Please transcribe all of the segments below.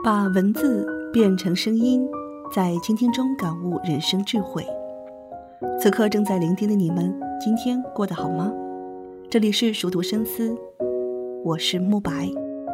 把文字变成声音，在倾听中感悟人生智慧。此刻正在聆听的你们，今天过得好吗？这里是熟读深思，我是慕白。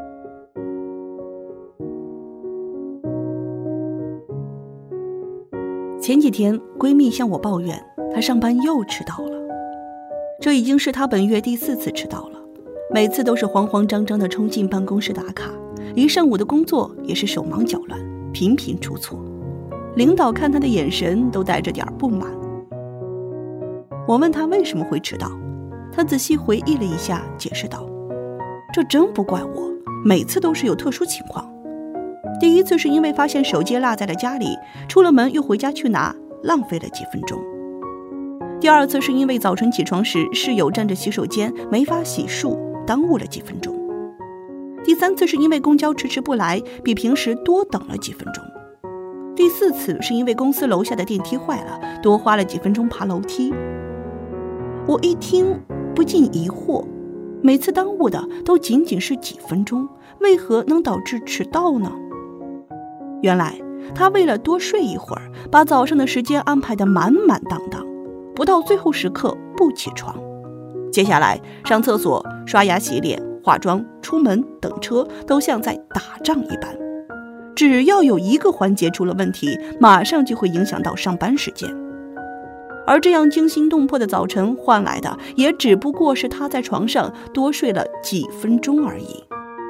前几天闺蜜向我抱怨，她上班又迟到了。这已经是她本月第4次迟到了，每次都是慌慌张张地冲进办公室打卡，一上午的工作也是手忙脚乱，频频出错。领导看她的眼神都带着点不满。我问她为什么会迟到，她仔细回忆了一下，解释道：这真不怪我，每次都是有特殊情况。第一次是因为发现手机落在了家里，出了门又回家去拿，浪费了几分钟。第二次是因为早晨起床时室友站着洗手间没法洗漱，耽误了几分钟。第三次是因为公交迟迟不来，比平时多等了几分钟。第4次是因为公司楼下的电梯坏了，多花了几分钟爬楼梯。我一听不禁疑惑，每次耽误的都仅仅是几分钟，为何能导致迟到呢？原来他为了多睡一会儿，把早上的时间安排得满满当当，不到最后时刻不起床。接下来上厕所、刷牙洗脸、化妆、出门、等车都像在打仗一般，只要有一个环节出了问题，马上就会影响到上班时间。而这样惊心动魄的早晨换来的也只不过是他在床上多睡了几分钟而已。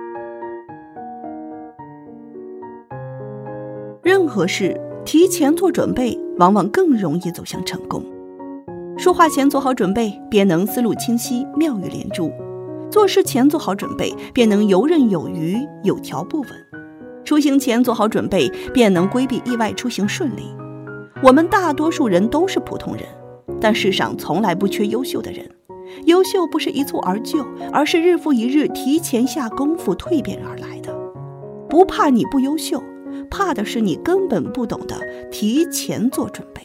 任何事提前做准备，往往更容易走向成功。说话前做好准备，便能思路清晰，妙语连珠；做事前做好准备，便能游刃有余，有条不紊；出行前做好准备，便能规避意外，出行顺利。我们大多数人都是普通人，但世上从来不缺优秀的人。优秀不是一蹴而就，而是日复一日提前下功夫蜕变而来的。不怕你不优秀，怕的是你根本不懂得提前做准备。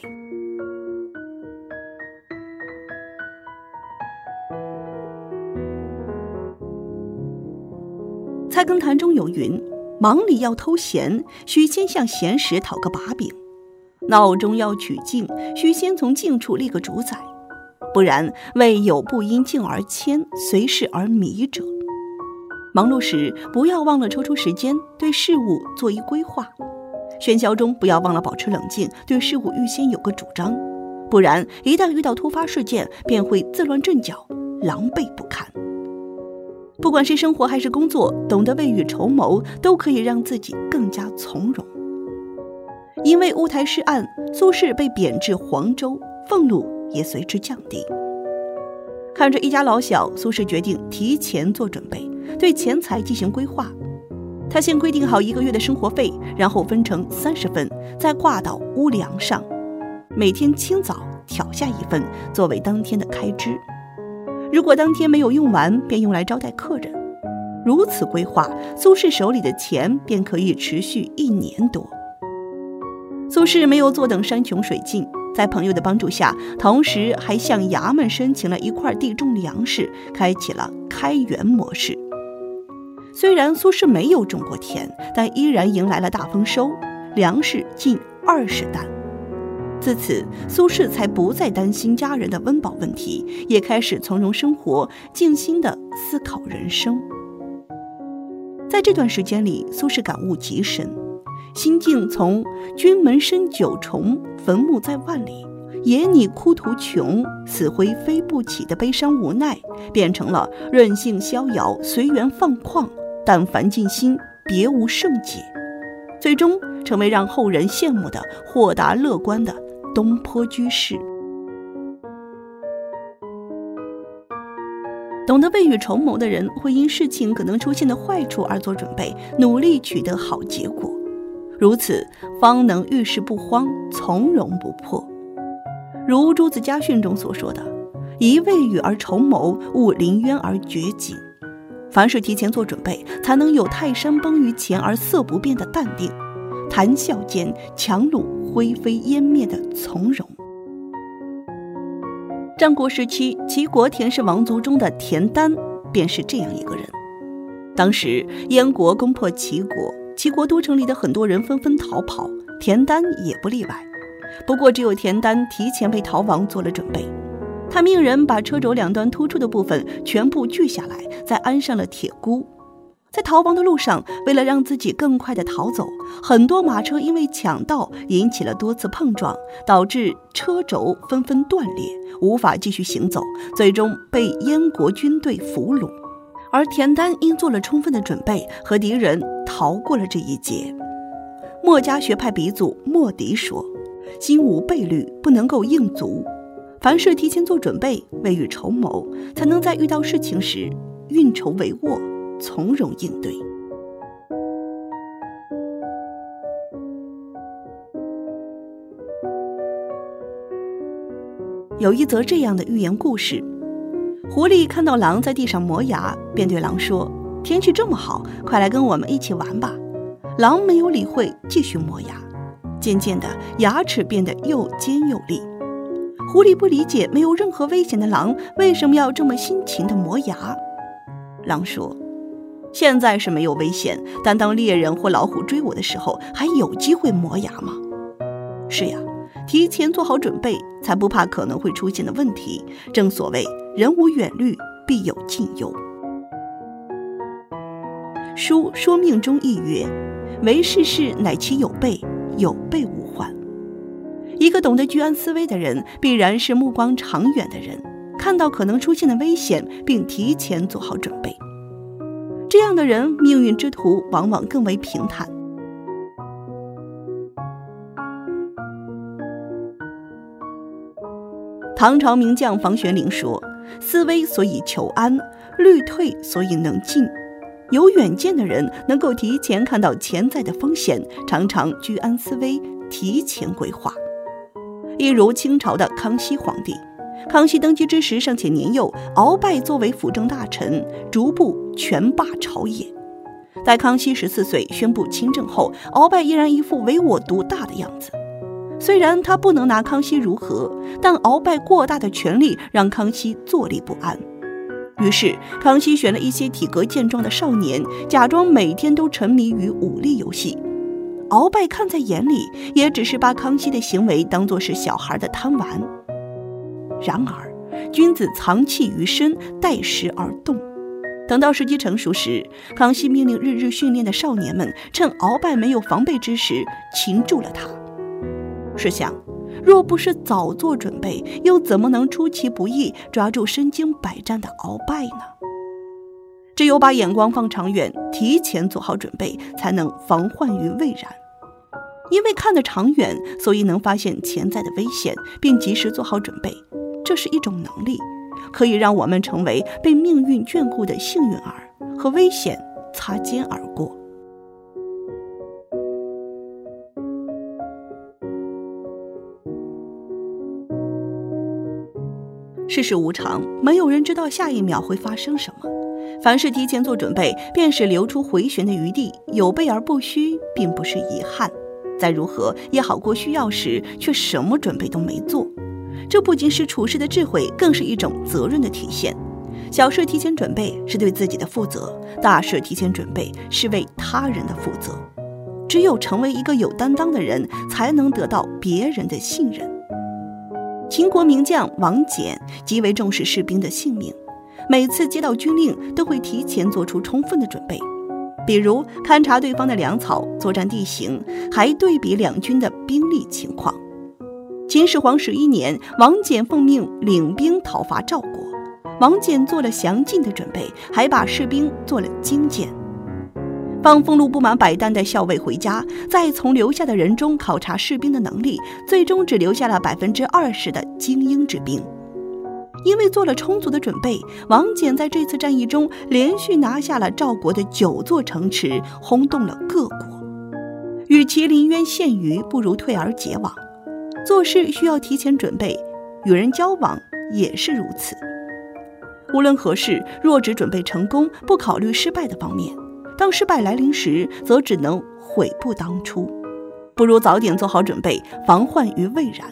菜根谭中有云：忙里要偷闲，须先向闲时讨个把柄；闹中要取静，须先从静处立个主宰，不然未有不因静而迁，随事而迷者。忙碌时不要忘了抽出时间对事物做一规划，喧嚣中不要忘了保持冷静，对事物预先有个主张，不然一旦遇到突发事件，便会自乱阵脚，狼狈不堪。不管是生活还是工作，懂得未雨绸缪，都可以让自己更加从容。因为乌台诗案，苏轼被贬至黄州，俸禄也随之降低。看着一家老小，苏轼决定提前做准备，对钱财进行规划。他先规定好1个月的生活费，然后分成30份，再挂到屋梁上，每天清早挑下1份作为当天的开支。如果当天没有用完，便用来招待客人。如此规划，苏轼手里的钱便可以持续1年多。苏轼没有坐等山穷水尽，在朋友的帮助下，同时还向衙门申请了一块地种粮食，开启了开源模式。虽然苏轼没有种过田，但依然迎来了大丰收，粮食近20担。自此，苏轼才不再担心家人的温饱问题，也开始从容生活，静心地思考人生。在这段时间里，苏轼感悟极深，心境从君门深9重，坟墓在万里，野你枯途穷，死灰飞不起的悲伤无奈，变成了任性逍遥，随缘放旷，但凡尽心，别无圣解，最终成为让后人羡慕的豁达乐观的东坡居士。懂得未雨绸缪的人，会因事情可能出现的坏处而做准备，努力取得好结果，如此方能遇事不慌，从容不迫。如朱子家训中所说的：宜未雨而绸缪，勿临渊而掘井。凡事提前做准备，才能有泰山崩于前而色不变的淡定，谈笑间樯橹灰飞烟灭的从容。战国时期，齐国田氏王族中的田丹便是这样一个人。当时燕国攻破齐国， 齐国都城里的很多人纷纷逃跑，田丹也不例外。不过只有田丹提前为逃亡做了准备，他命人把车轴两端突出的部分全部锯下来，再安上了铁箍。在逃亡的路上，为了让自己更快地逃走，很多马车因为抢道引起了多次碰撞，导致车轴纷纷断裂，无法继续行走，最终被燕国军队俘虏。而田丹因做了充分的准备，和敌人逃过了这一劫。墨家学派鼻祖墨翟说，心无备虑，不能够应足，凡事提前做准备，未雨绸缪，才能在遇到事情时运筹帷幄，从容应对。有一则这样的寓言故事，狐狸看到狼在地上磨牙，便对狼说，天气这么好，快来跟我们一起玩吧。狼没有理会，继续磨牙，渐渐的牙齿变得又尖又利。狐狸不理解没有任何危险的狼为什么要这么辛勤的磨牙。狼说，现在是没有危险，但当猎人或老虎追我的时候，还有机会磨牙吗？是呀，提前做好准备，才不怕可能会出现的问题。正所谓人无远虑，必有近忧。书说命中亦曰，为世事乃其有备，有备无患。一个懂得居安思危的人，必然是目光长远的人，看到可能出现的危险，并提前做好准备。这样的人，命运之途往往更为平坦。唐朝名将房玄龄说，思危所以求安，虑退所以能进。有远见的人能够提前看到潜在的风险，常常居安思危，提前规划。一如清朝的康熙皇帝，康熙登基之时尚且年幼，鳌拜作为辅政大臣，逐步权霸朝野。在康熙14岁宣布亲政后，鳌拜依然一副唯我独大的样子。虽然他不能拿康熙如何，但鳌拜过大的权力让康熙坐立不安。于是康熙选了一些体格健壮的少年，假装每天都沉迷于武力游戏。鳌拜看在眼里，也只是把康熙的行为当作是小孩的贪玩。然而君子藏器于身，待时而动。等到时机成熟时，康熙命令日日训练的少年们趁鳌拜没有防备之时擒住了他。试想，若不是早做准备，又怎么能出其不意抓住身经百战的鳌拜呢？只有把眼光放长远，提前做好准备，才能防患于未然。因为看得长远，所以能发现潜在的危险，并及时做好准备。这是一种能力，可以让我们成为被命运眷顾的幸运儿，和危险擦肩而过。世事无常，没有人知道下一秒会发生什么。凡事提前做准备，便是留出回旋的余地，有备而不虚，并不是遗憾。再如何也好过需要时却什么准备都没做。这不仅是处事的智慧，更是一种责任的体现。小事提前准备是对自己的负责，大事提前准备是为他人的负责。只有成为一个有担当的人，才能得到别人的信任。秦国名将王翦极为重视士兵的性命，每次接到军令都会提前做出充分的准备，比如勘察对方的粮草、作战地形，还对比两军的兵力情况。秦始皇11年，王翦奉命领兵讨伐赵国。王翦做了详尽的准备，还把士兵做了精简。放俸禄不满100担的校尉回家，再从留下的人中考察士兵的能力，最终只留下了20%的精英之兵。因为做了充足的准备，王翦在这次战役中连续拿下了赵国的9座城池，轰动了各国。与其临渊羡鱼，不如退而结网。做事需要提前准备，与人交往也是如此。无论何事，若只准备成功，不考虑失败的方面，当失败来临时，则只能悔不当初。不如早点做好准备，防患于未然。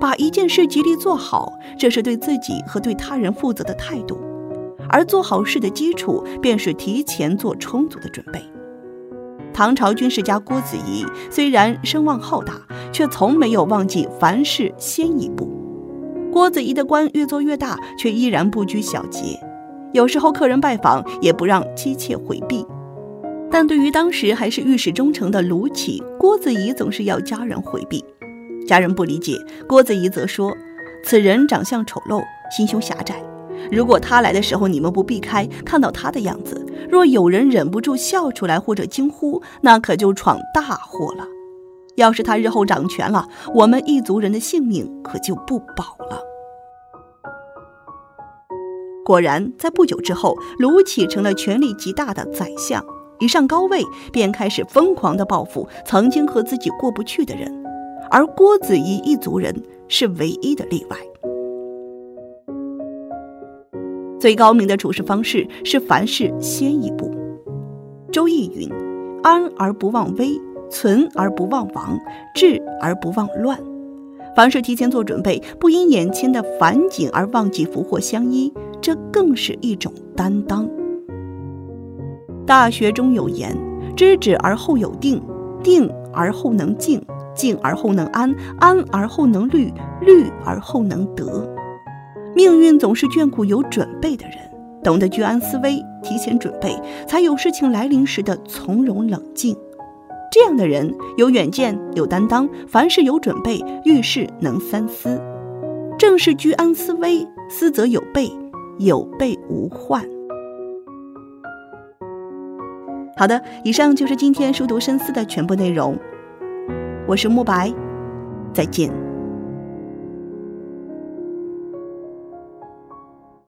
把一件事极力做好，这是对自己和对他人负责的态度，而做好事的基础便是提前做充足的准备。唐朝军事家郭子仪虽然声望浩大，却从没有忘记凡事先一步。郭子仪的官越做越大，却依然不拘小节，有时候客人拜访也不让妻妾回避。但对于当时还是御史中丞的卢杞，郭子仪总是要家人回避。家人不理解，郭子仪则说，此人长相丑陋，心胸狭窄，如果他来的时候你们不避开，看到他的样子，若有人忍不住笑出来或者惊呼，那可就闯大祸了。要是他日后掌权了，我们一族人的性命可就不保了。果然，在不久之后，卢杞成了权力极大的宰相，一上高位便开始疯狂地报复曾经和自己过不去的人，而郭子仪一族人是唯一的例外。最高明的处事方式是凡事先一步。周易云：安而不忘危，存而不忘亡，治而不忘乱。凡事提前做准备，不因眼前的繁景而忘记福祸相依，这更是一种担当。大学中有言：知止而后有定，定而后能静，静而后能安，安而后能虑，虑而后能得。命运总是眷顾有准备的人，懂得居安思危，提前准备，才有事情来临时的从容冷静。这样的人有远见，有担当，凡事有准备，遇事能三思。正是居安思危，思则有备，有备无患。好的，以上就是今天书读深思的全部内容。我是慕白，再见。